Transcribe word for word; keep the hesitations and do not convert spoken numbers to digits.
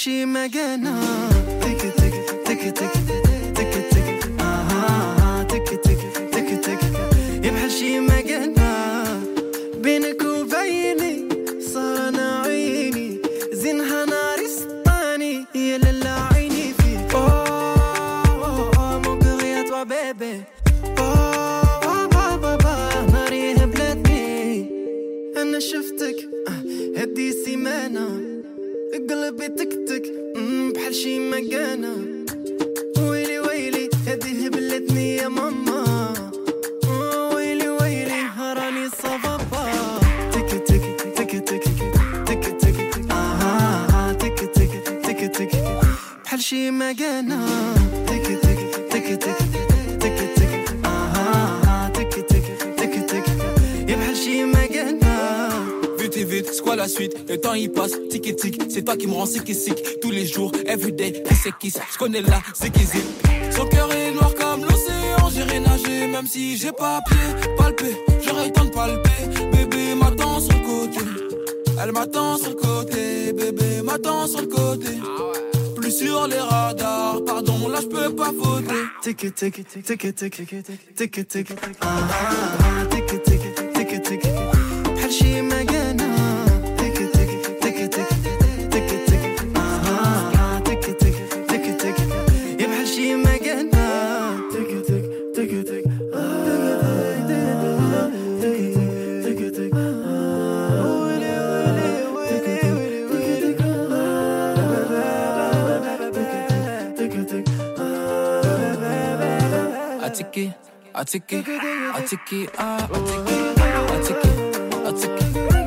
شي مكانة تك تك تك تك تك تك آه تك تك تك تك يبحر شي مكانة بينك وبيني صار أنا عيني زينها نار اسطاني يا لالا عيني فيك أوه مون كور يا توا بيبي أوه بابا بابا ناري هبلتني أنا شفتك هدي سيمانة قلبي تكتك بحال شي مكانة ويلي ويلي هدي هبلتني يا ماما ويلي ويلي راني صبابا تك تك تك تك تك تك آه تك تك تك تك بحال شي مكانة تك تك تك تك تك تك آه تك تك تك تك يا بحال شي مكانة. Vite et vite, c'est quoi la suite? Le temps il passe, tic et tic. C'est toi qui me rends sick et sick. Tous les jours, everyday, qui c'est qui c'est? Je connais là, c'est qui c'est. Son cœur est noir comme l'océan. J'irai nager, même si j'ai pas pied. Palper, j'aurais le temps de palper. Bébé m'attend sur le côté. Elle m'attend sur le côté. Bébé m'attend sur le côté. Plus sur les radars, pardon, là je peux pas voter. Tic tic tic tic tic tic tic ah tic tic tic tic بحال شي مكانة تك تك تك تك تك تك آه تك تك تك تك يا بحال شي مكانة تك تك تك تك آه تك تك تك تك ويلي ويلي ويلي تك تك Atiki, atiki, atiki, ah, atiki, atiki, atiki.